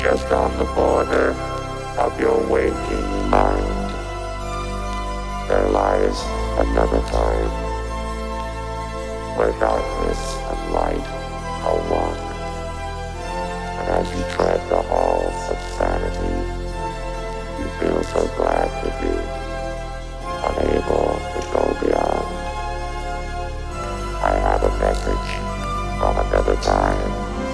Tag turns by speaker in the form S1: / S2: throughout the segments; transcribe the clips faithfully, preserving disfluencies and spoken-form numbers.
S1: just on the border of your waking mind. There lies another time where darkness and light are one. And as you tread the halls of sanity, you feel so glad to be unable to go beyond. I have a message from another time.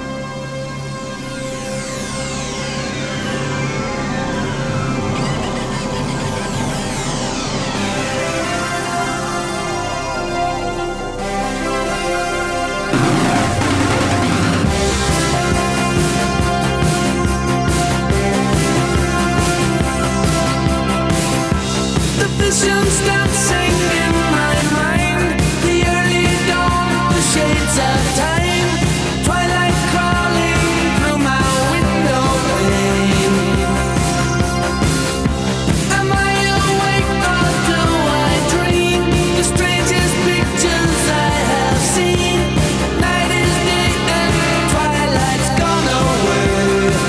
S2: Visions dancing in my mind, the early dawn, the shades of time, twilight crawling through my window pane. Am I awake or do I dream the strangest pictures I have seen? Night is day and twilight's gone away.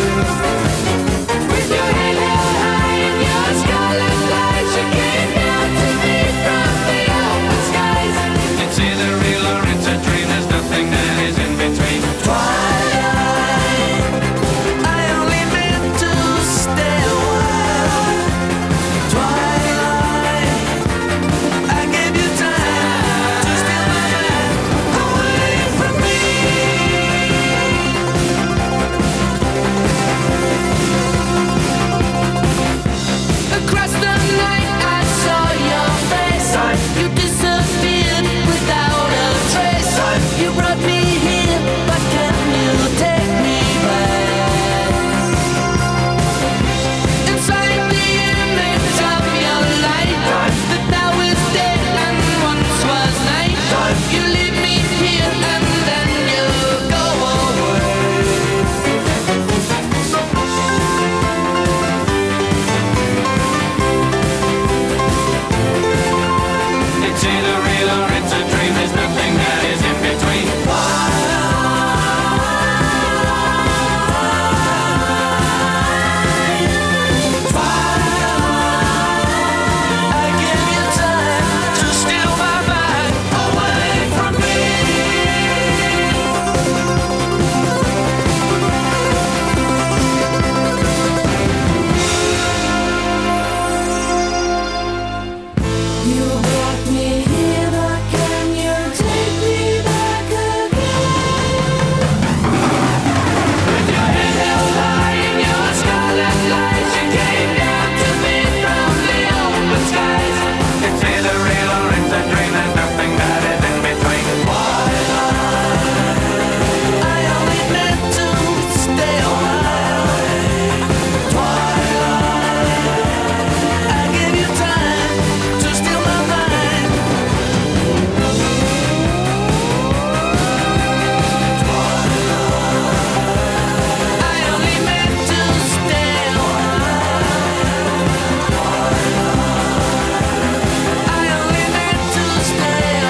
S2: With your head held high and your scarlet lights, you came down to me from the open skies.
S3: It's either real or it's a dream, there's nothing that is in between.
S2: Twilight, I only meant to stay a while. Twilight, I gave you time to steal my mind away from me. Across the night I saw your face. You disappeared without a trace. You brought me here, but can you take me back? Inside the image of your light, that now is day and once was night. You leave me here and then you go away.
S3: It's either real or it's a dream, there's nothing that is in between.
S2: I give you time to steal my mind away from me. You brought me here, but can you take me back again? With your head held high and your scarlet lights, you came down to me from the open skies.
S3: It's either real or it's a dream, there's nothing that is in between.
S2: I only meant to stay a while. Twilight, I gave you time to steal my mind. I only meant to stay a while. I only meant to stay a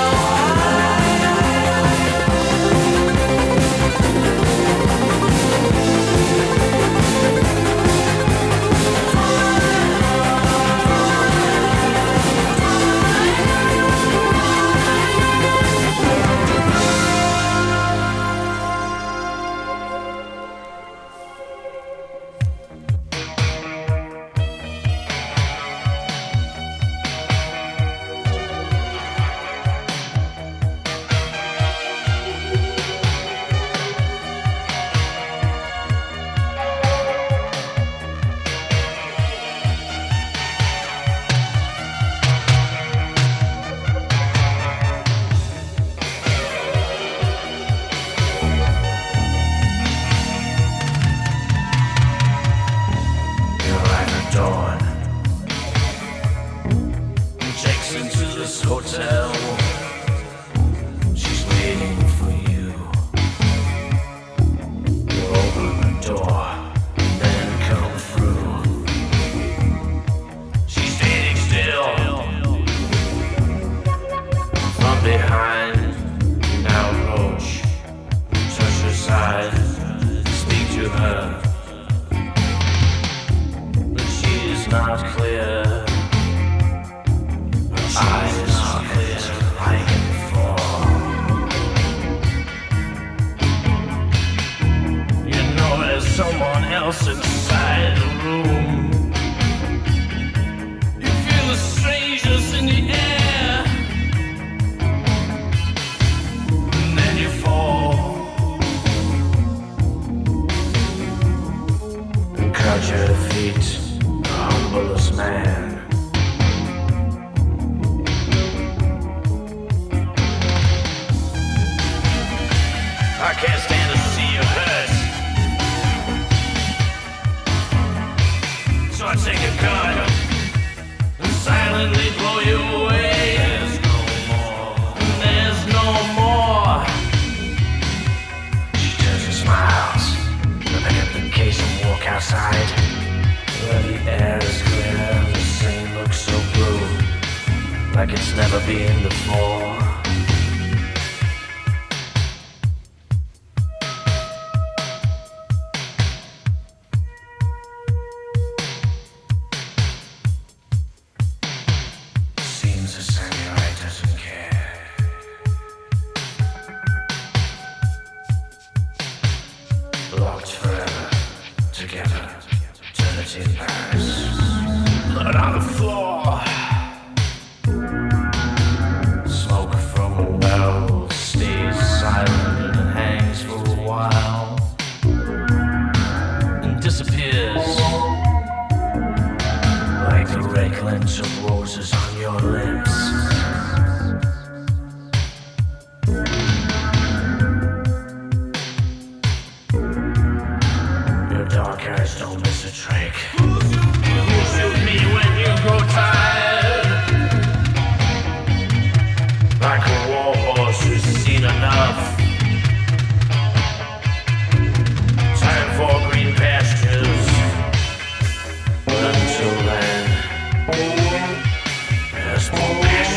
S4: Your light of dawn checks into this hotel. She's waiting for you. You open the door, then come through. She's standing still from behind. Now approach, touch her side, speak to her. not clear. Eyes not clear like before. You know there's someone else inside the room. You feel the strangeness in the air. And then you fall and cut your feet, the humblest man. I can't stand to see you hurt, so I take a gun and silently blow you away. There's no more, there's no more. She turns and smiles, I pick up the case and walk outside. Where the air is clear, the scene looks so blue, like it's never been before. Seems the samurai doesn't care. Locked forever, together, eternity in Paris. Blood on the floor. Smoke from a well stays silent and hangs for a while and disappears like the red glint of roses on your lips. Your dark eyes don't miss a trick. You shoot me when you grow tired, like a war horse who's seen enough. Time for green pastures, but until then, there's more passion.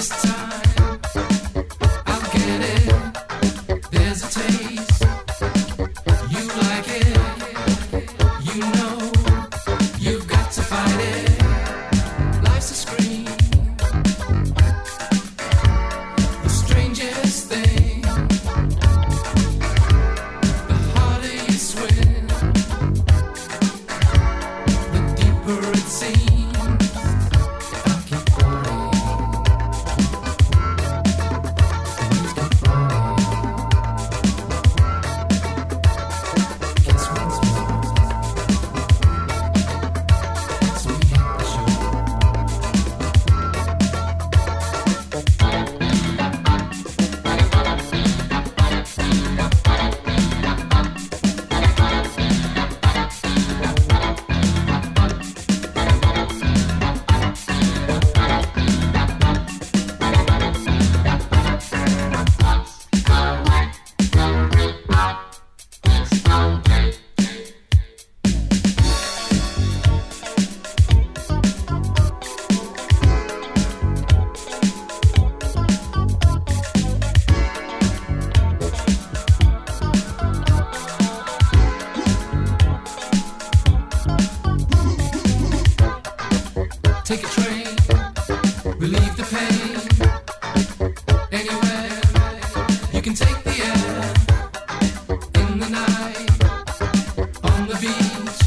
S5: Take a train, relieve the pain. Anywhere you can take the air. In the night, on the beach,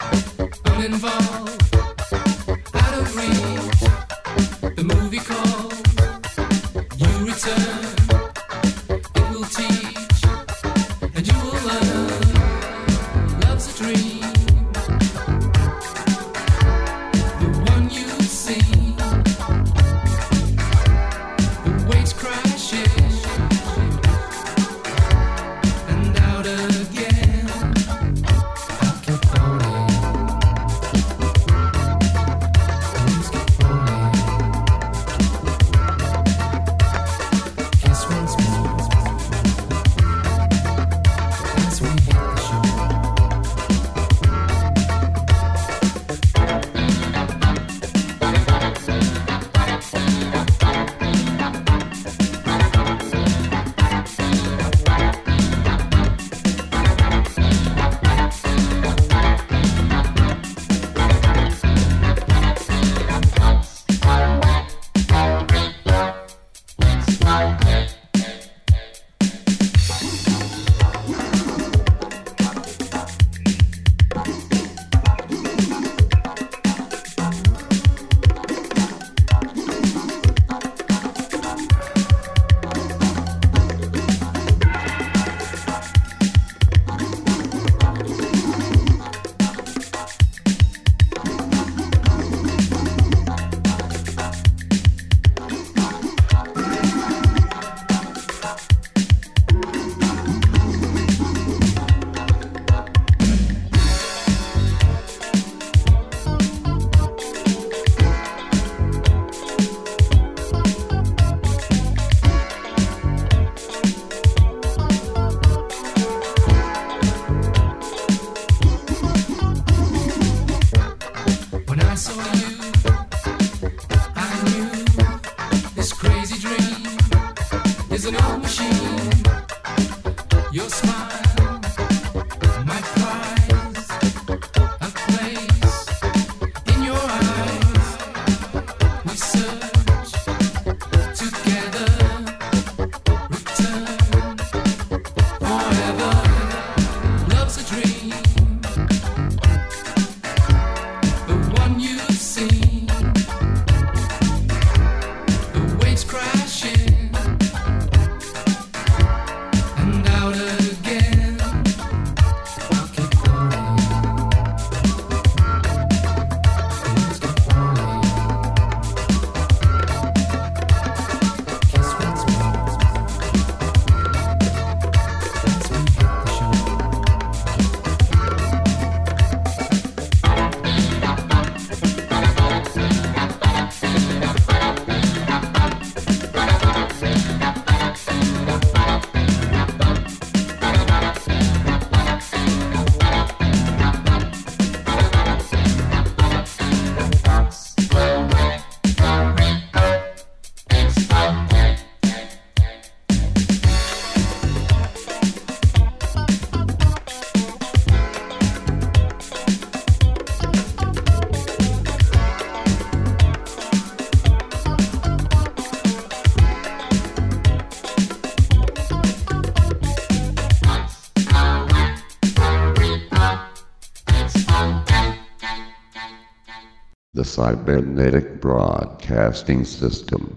S5: uninvolved, out of reach. The movie calls, you return. It will teach, and you will learn. Love's a dream.
S2: Kiss
S1: the cybernetic broadcasting system.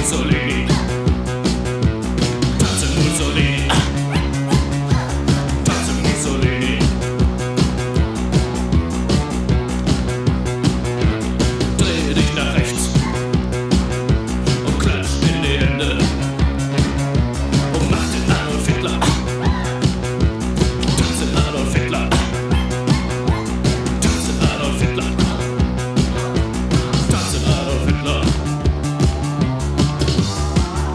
S5: Mussolini. Tanze Mussolini. Tanze Mussolini. Dreh dich nach rechts und klatsch in die Hände und mach den Adolf Hitler. Tanze Adolf Hitler. Tanze Adolf Hitler. Tanze Adolf Hitler.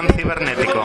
S6: fan cibernético.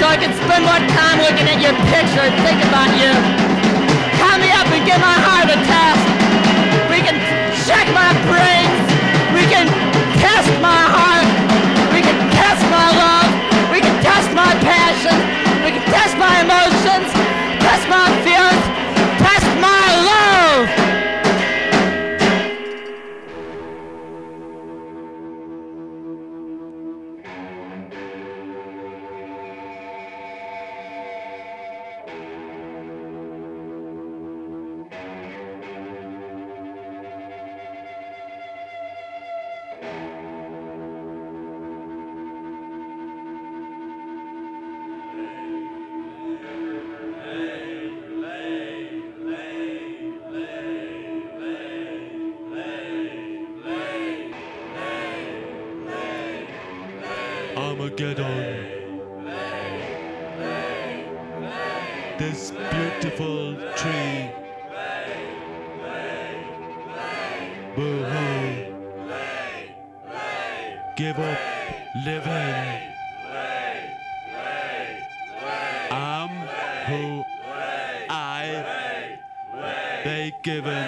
S6: so I can spend more time looking at your picture and think about you. Call me up and give my heart a test. We can check my brains. We can test my heart. We can test my love. We can test my passion. We can test my emotions. Test my fears. Test my love.
S7: Armageddon. This beautiful tree. Boo-hoo. Give up living. I'm who I they given.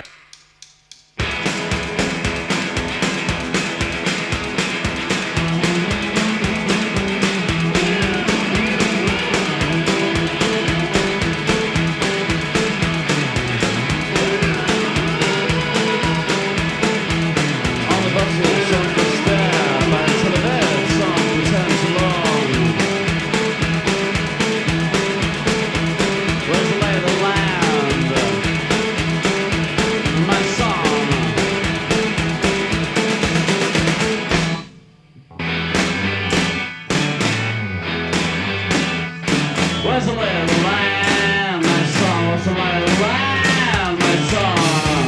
S8: Where's the lay of the land, my song? What's the lay of the land, my song?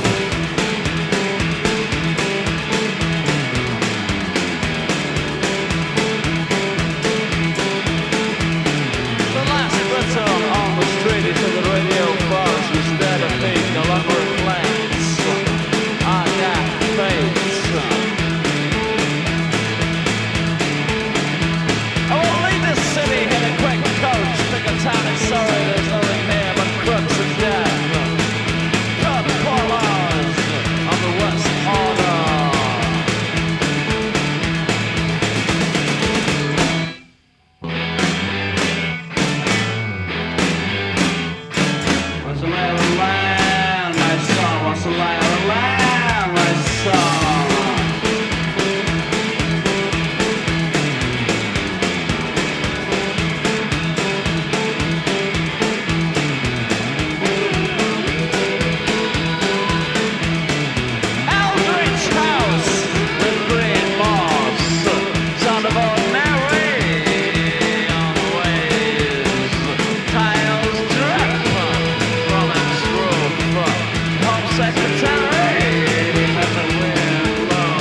S8: The last button on the street to the radio bars was dead of being no longer plants. I got face. I will leave this city in a quick coach. Pick a town in Surrey, there's nothing here but crooks and death. Cut collars on the west corner. What's the lay of the land, my son? What's the lay of the land, my son? Eldridge House with green moss, sound of ordinary on the waves. Tiles drip from its roof. Home secretary at the window.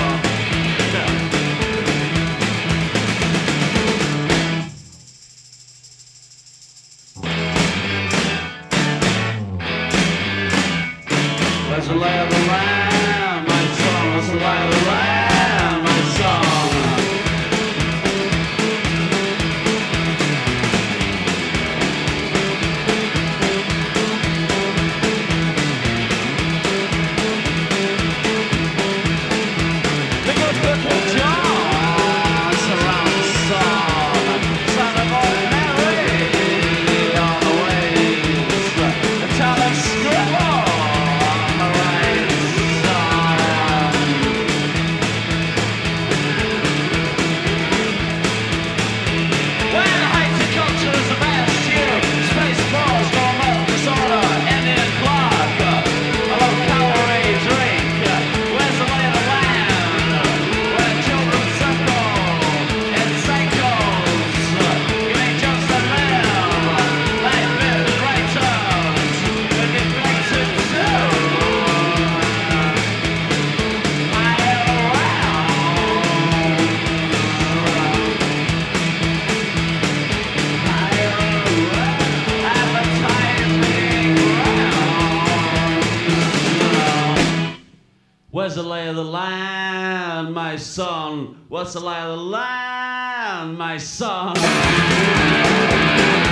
S8: Where's the lay of the land, my son? What's the lay of the land, my son? The good little John surround the sun. Son of ordinary on the waves. The town of Scribble on the right side. When Haiti culture is the best year, space force, normal disorder, Indian clock, a low calorie drink. Where's the lay of the land? Where children circle in cycles. You ain't just a limb. Life is righteous. But it makes it too. High around. Where's the lay of the land, my son? What's the lay of the land, my son?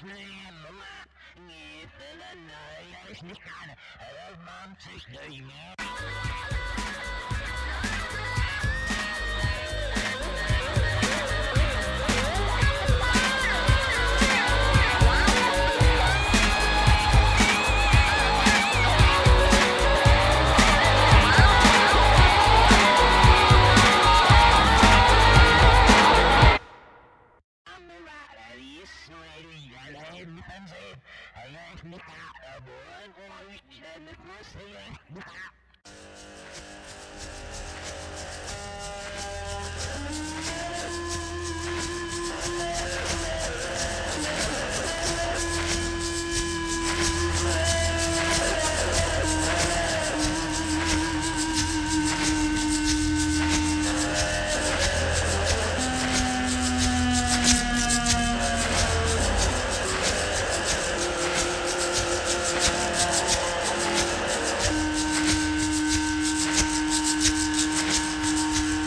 S9: Thank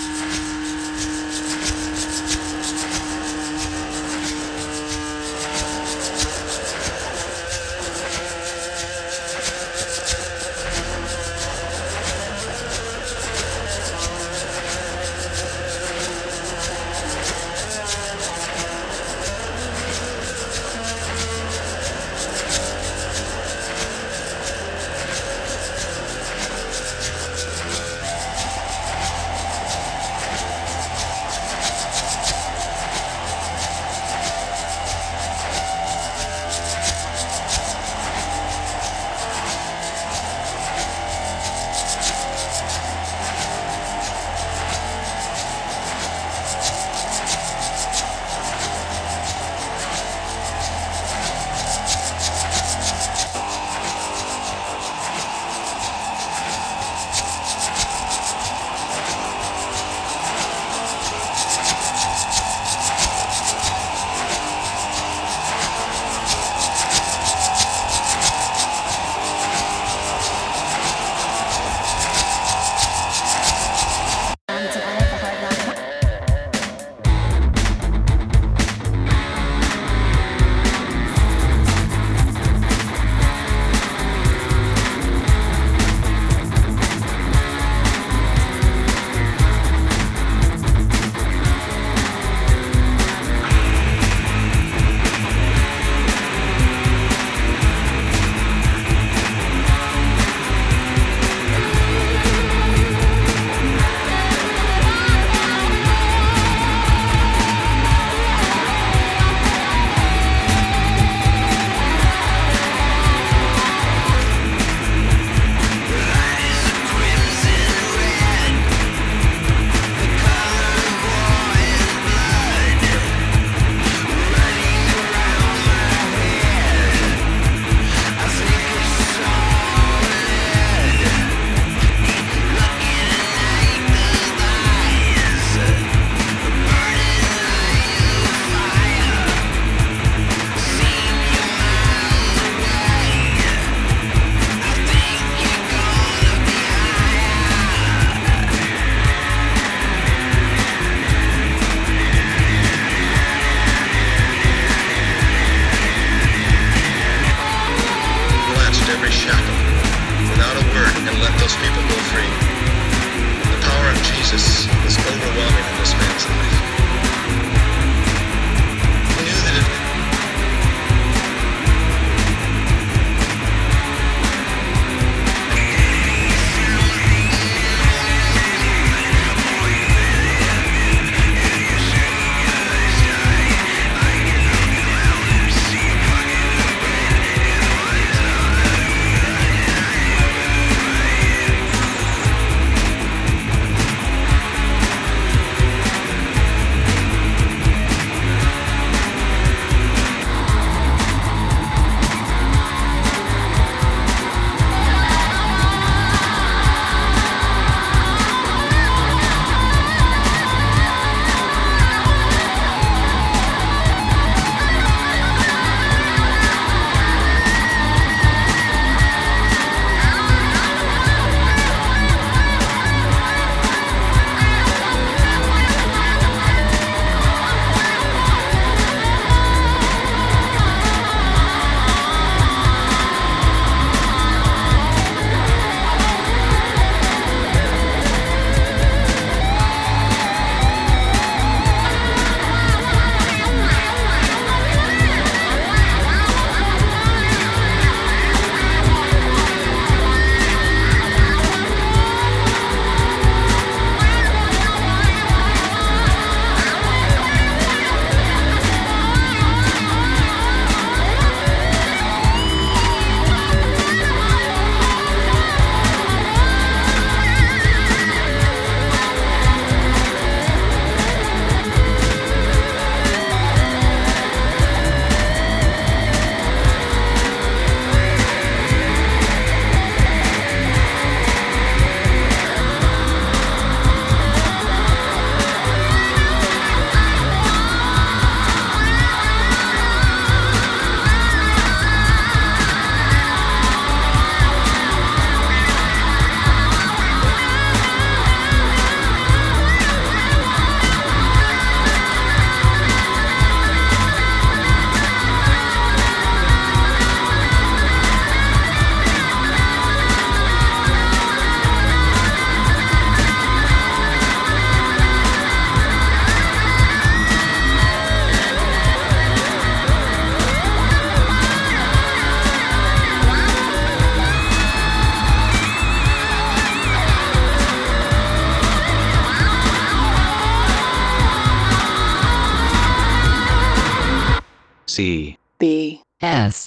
S9: C.
S10: B.
S11: S.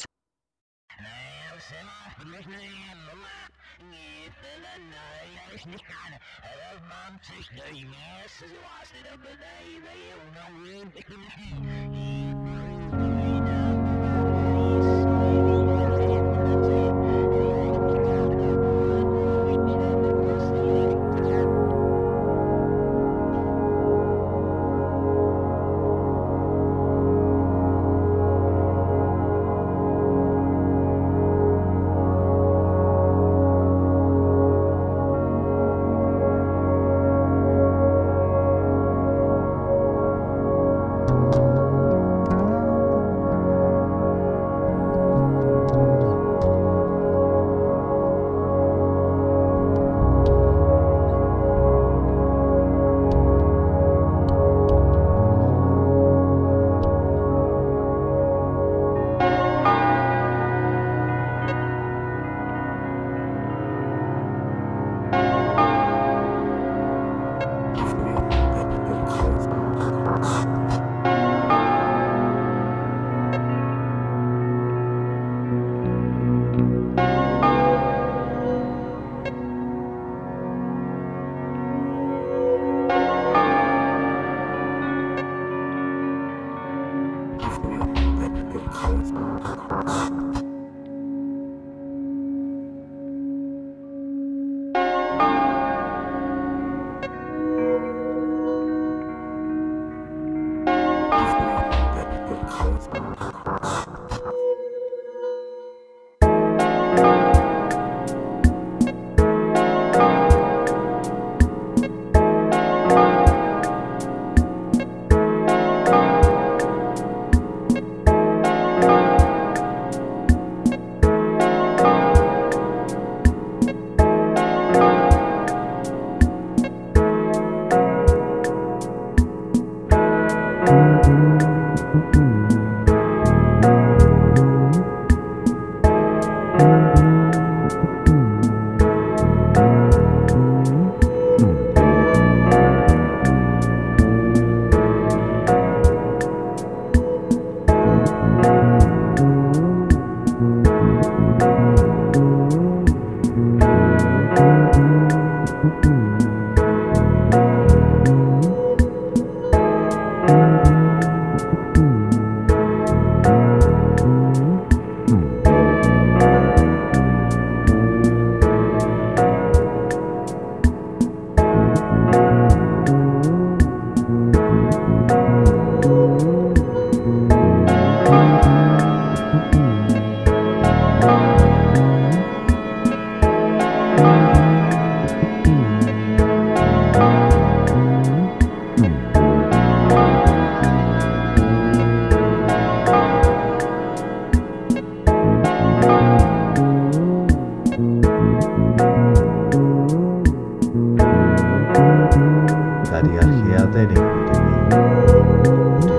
S12: Dari αρχαία δεν έχουν τιμή.